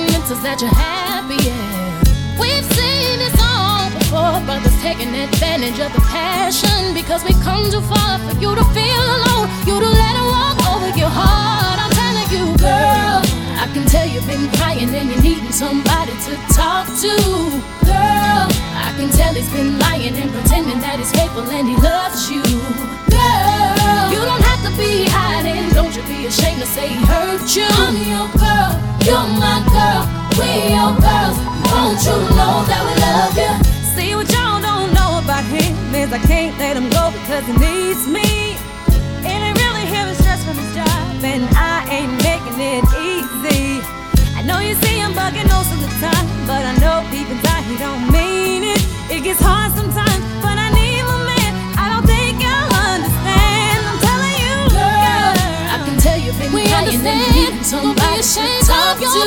mental that you're happy, yeah. We've seen this all before, brothers taking advantage of the passion, because we come too far for you to feel alone, you to let it walk over your heart. I'm telling you, girl, I can tell you've been crying and you're needing somebody to talk to. Girl, I can tell he's been lying and pretending that he's faithful and he loves you. Girl, you don't have to be hiding, don't you be ashamed to say he hurt you. I'm your girl, you're my girl, we're your girls. Won't you know that we love you? See, what y'all don't know about him is I can't let him go because he needs me. And I really hear his stress from his job, and I ain't making it easy. I know you see him bugging most of the time, but I know deep inside he don't mean it. It gets hard sometimes, but I need my man. I don't think you'll understand. I'm telling you, girl, I can tell you've been crying and you need somebody to talk to.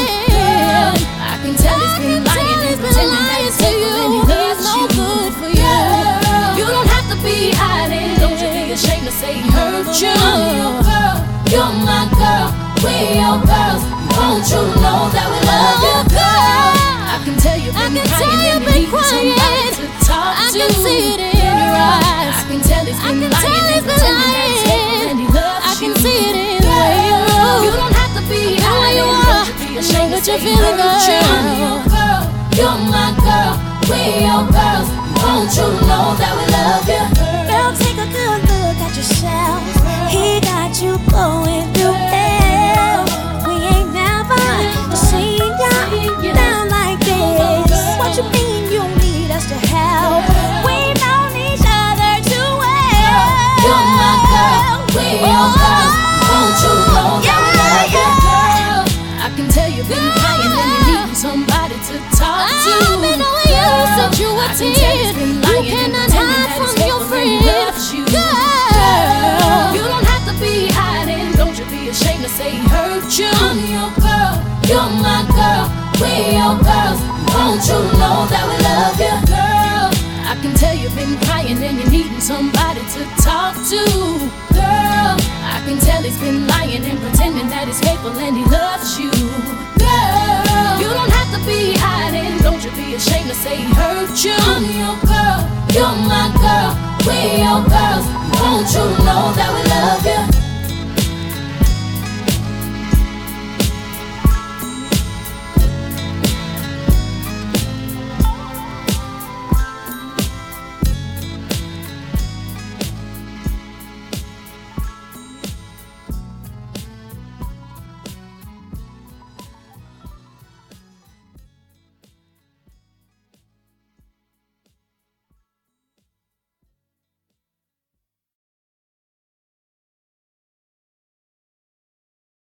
Girl, I can tell he's been lying and pretending that he's faithful and he loves you. Good for you. Girl, you don't have to be hiding, don't you be ashamed to say he hurt you. I'm your girl, you're my girl, we're your girls. Won't you know that we love you, girl? I can tell you've been crying and you need somebody to talk to. I can see it in your eyes. I can tell he's been lying and pretending that he's faithful and he loves you. I can see it in the way you move. You don't have to be hiding, don't you be ashamed to say he hurt you. I'm your girl, you're my girl, we're your girls. Won't you know that we love you? Girl, take a good look at yourself. He got you going through hell. We ain't never seen you down like this. What you mean you need us to help? We've known each other too well. You're my girl, we're your girls. Won't you know that we love you, girl? I can tell you've been crying and you need somebody to talk to. I've been knowing you since you were 10. You cannot hide from your friend. Girl, you don't have to be hiding, don't you be ashamed to say he hurt you. I'm your girl, you're my girl, we're your girls. Won't you know that we love you, girl? I can tell you've been crying and you're needing somebody to talk to. Girl, I can tell he's been lying and pretending that he's faithful and he loves you. Girl, you don't have to be hiding, don't you be ashamed to say he hurt you. I'm your girl, you're my girl, we're your girls. Won't you know that we love you?